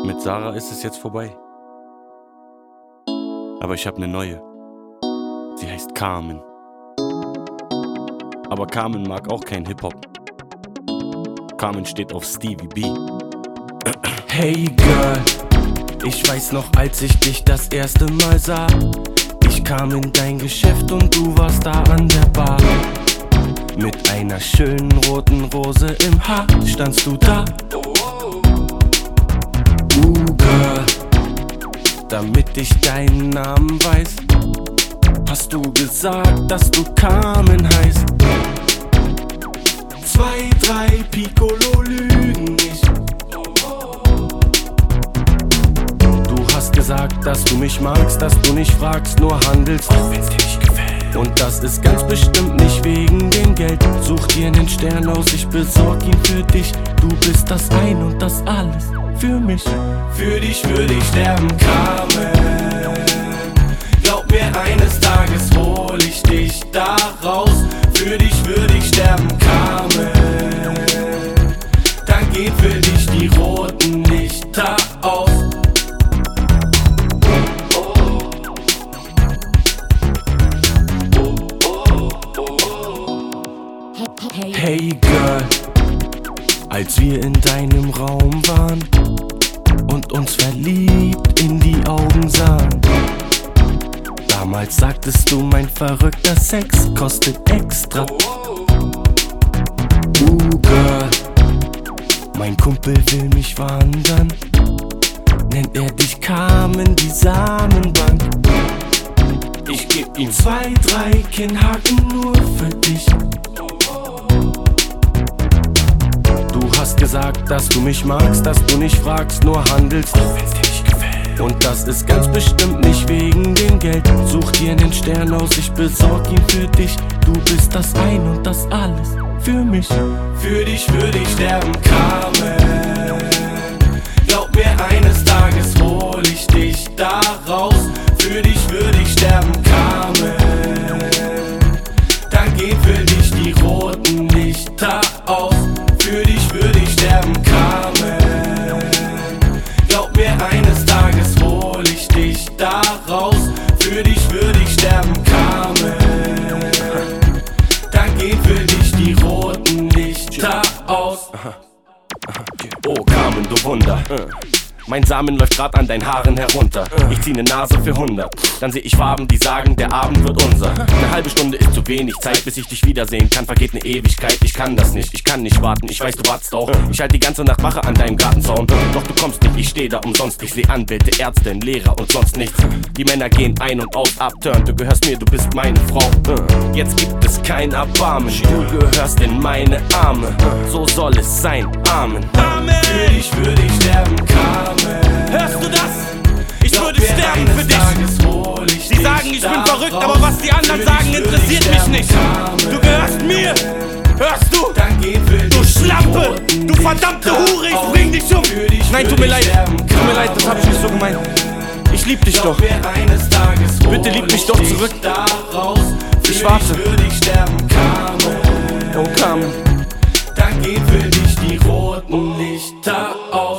Mit Sarah ist es jetzt vorbei. Aber ich hab ne neue. Sie heißt Carmen. Aber Carmen mag auch kein Hip-Hop. Carmen steht auf Stevie B. Hey Girl, ich weiß noch, als ich dich das erste Mal sah. Ich kam in dein Geschäft und du warst da an der Bar. Mit einer schönen roten Rose im Haar standst du da. Girl, damit ich deinen Namen weiß, hast du gesagt, dass du Carmen heißt. 2, 3 Piccolo lügen nicht. Du hast gesagt, dass du mich magst, dass du nicht fragst, nur handelst, auch wenn's dir nicht gefällt. Und das ist ganz bestimmt nicht wegen dem Geld. Such dir nen Stern aus, ich besorg ihn für dich. Du bist das Ein und das Alles für mich. Für dich würde ich sterben, Carmen. Glaub mir, eines Tages hol ich dich da raus. Für dich würde ich sterben, Carmen. Dann gehen für dich die roten Lichter aus. Hey Girl, als wir in deinem Raum waren und uns verliebt in die Augen sahen, damals sagtest du, mein verrückter Sex kostet extra. Girl, mein Kumpel will mich wandern, nennt er dich Carmen, die Samenbank. Ich geb ihm 2, 3 Kinnhaken nur für dich. Du hast gesagt, dass du mich magst, dass du nicht fragst, nur handelst, auch wenn's dir nicht gefällt. Und das ist ganz bestimmt nicht wegen dem Geld. Such dir nen Stern aus, ich besorg ihn für dich. Du bist das Ein und das Alles für mich. Für dich würde ich sterben, Carmen. Glaub mir, eines Tages hol ich dich da raus. Für dich würde ich sterben, Carmen. Dann gehen für dich die roten Lichter aus. Für dich würde ich sterben, Carmen. Glaub mir, eines Tages hol ich dich da raus. Für dich würde ich sterben, Carmen. Dann gehen für dich die roten Lichter aus. Oh Carmen, du Wunder. Mein Samen läuft grad an deinen Haaren herunter. Ich zieh ne Nase für 100. Dann seh ich Farben, die sagen, der Abend wird unser. Ne halbe Stunde ist zu wenig Zeit, bis ich dich wiedersehen kann. Vergeht ne Ewigkeit, ich kann das nicht. Ich kann nicht warten, ich weiß, du wartest auch. Ich halt die ganze Nacht Wache an deinem Gartenzaun. Doch du kommst nicht, ich steh da umsonst. Ich seh Anwälte, Ärzte, Lehrer und sonst nichts. Die Männer gehen ein und aus, upturn. Du gehörst mir, du bist meine Frau. Jetzt gibt es kein Erbarmen. Du gehörst in meine Arme. So soll es sein, Amen. Für dich würde ich sterben, Carmen. Hörst du das? Ich würde sterben für dich. Sie sagen, ich bin verrückt, aber was die anderen sagen, interessiert mich nicht. Du gehörst mir. Hörst du? Du Schlampe! Du verdammte Hure, ich bring dich um! Nein, tut mir leid, das hab ich nicht so gemeint. Ich lieb dich doch. Bitte lieb mich doch zurück. Ich warte. Oh Carmen. Dann gehen für dich die roten Lichter aus.